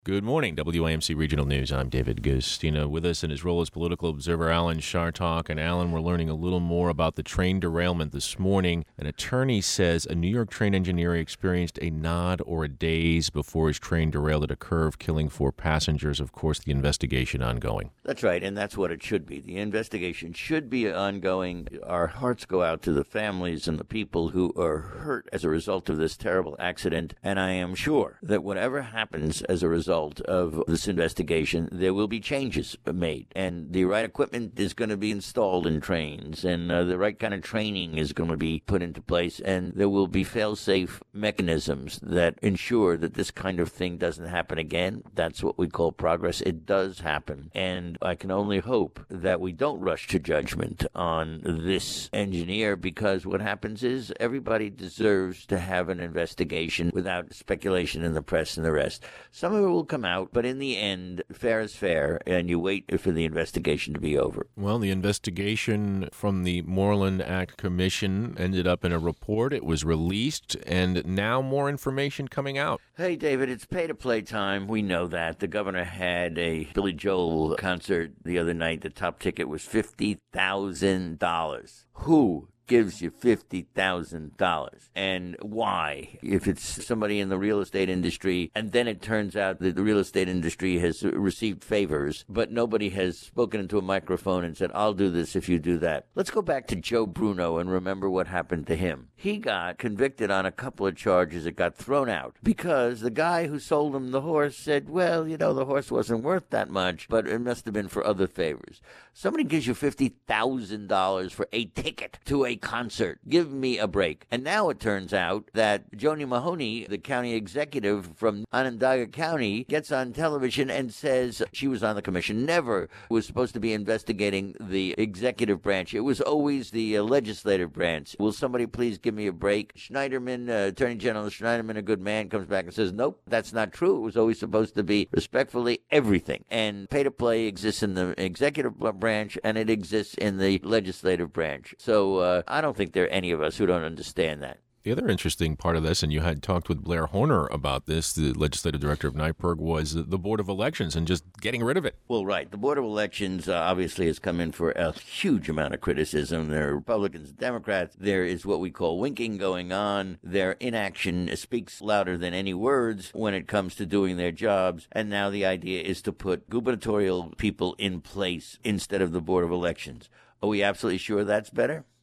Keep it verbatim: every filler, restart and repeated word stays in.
Good morning, W A M C Regional News. I'm David Gustina. With us in his role as political observer, Alan Chartock. And Alan, we're learning a little more about the train derailment this morning. An attorney says a New York train engineer experienced a nod or a daze before his train derailed at a curve, killing four passengers. Of course, the investigation ongoing. That's right, and that's what it should be. The investigation should be ongoing. Our hearts go out to the families and the people who are hurt as a result of this terrible accident, and I am sure that whatever happens as a result of this investigation, there will be changes made, and the right equipment is going to be installed in trains, and uh, the right kind of training is going to be put into place, and there will be fail-safe mechanisms that ensure that this kind of thing doesn't happen again. That's what we call progress. It does happen, and I can only hope that we don't rush to judgment on this engineer, because what happens is everybody deserves to have an investigation without speculation in the press and the rest. Some of it will come out, but in the end, fair is fair, and you wait for the investigation to be over. Well, the investigation from the Moreland Act Commission ended up in a report. It was released, and now more information coming out. Hey, David, it's pay-to-play time. We know that. The governor had a Billy Joel concert the other night. The top ticket was fifty thousand dollars. Who gives you fifty thousand dollars, and why? If it's somebody in the real estate industry, and then it turns out that the real estate industry has received favors, but nobody has spoken into a microphone and said, I'll do this if you do that. Let's go back to Joe Bruno and remember what happened to him. He got convicted on a couple of charges that got thrown out because the guy who sold him the horse said, well, you know, the horse wasn't worth that much, but it must have been for other favors. Somebody gives you fifty thousand dollars for a ticket to a concert. Give me a break. And now it turns out that Joni Mahoney, the county executive from Onondaga County, gets on television and says she was on the commission, never was supposed to be investigating the executive branch. It was always the uh, legislative branch. Will somebody please give me a break? Schneiderman, uh, Attorney General Schneiderman, a good man, comes back and says, nope, that's not true. It was always supposed to be respectfully everything. And pay-to-play exists in the executive branch, and it exists in the legislative branch. So uh, I don't think there are any of us who don't understand that. The other interesting part of this, and you had talked with Blair Horner about this, the legislative director of NYPIRG, was the Board of Elections and just getting rid of it. Well, right. The Board of Elections uh, obviously has come in for a huge amount of criticism. There are Republicans and Democrats. There is what we call winking going on. Their inaction speaks louder than any words when it comes to doing their jobs. And now the idea is to put gubernatorial people in place instead of the Board of Elections. Are we absolutely sure that's better?